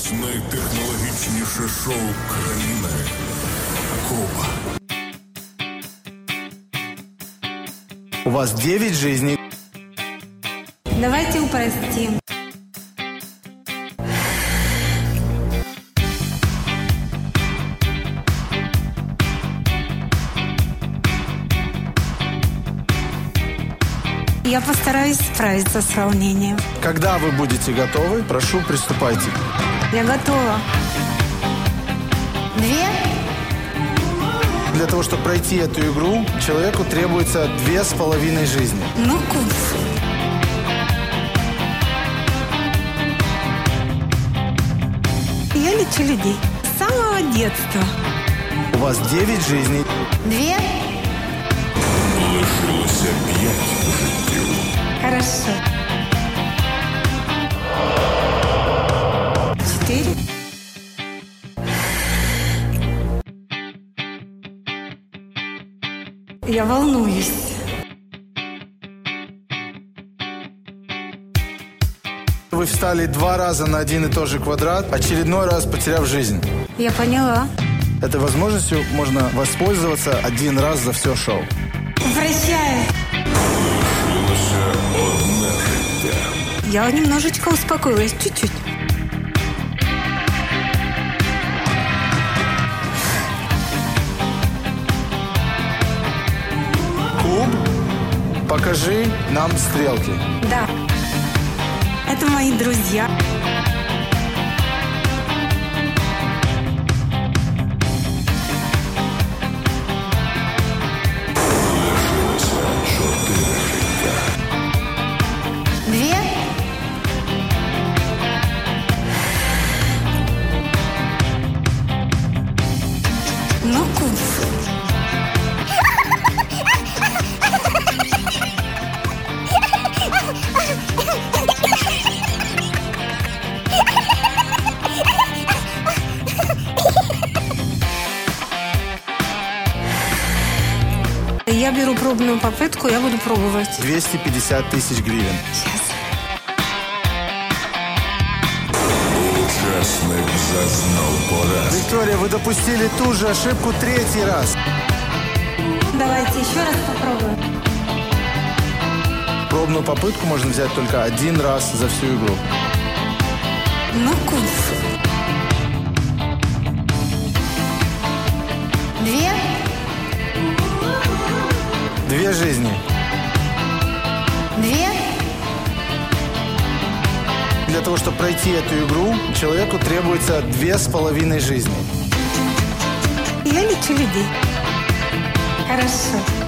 Найтехнологічніше шоу країни. Куба. У вас 9 жизней. Давайте упростим. Я постараюсь справиться с волнением. Когда вы будете готовы, прошу, приступайте. Я готова. 2. Для того, чтобы пройти эту игру, человеку требуется 2,5 жизни. Ну, куц. Я лечу людей с самого детства. У вас 9 жизней. 2. Лишилося 5 життів. Хорошо. 4. Я волнуюсь. Вы встали 2 раза на один и тот же квадрат, очередной раз потеряв жизнь. Я поняла. Этой возможностью можно воспользоваться 1 раз за все шоу. Прощаю. Лишилося 1 життя. Я немножечко успокоилась, чуть-чуть. Куб, покажи нам стрелки. Да. Это мои друзья. Лишилося 4 життя. 2. Ну, куц. Я беру пробную попытку, я буду пробовать. 250 тысяч гривен. Сейчас. Учасник зазнав поразки. Виктория, вы допустили ту же ошибку 3-й раз. Давайте еще раз попробуем. Пробную попытку можно взять только 1 раз за всю игру. Ну, куц. 2. 2 жизни. 2. Для того, чтобы пройти эту игру, человеку требуется 2,5 жизни. Я лечу людей. Хорошо.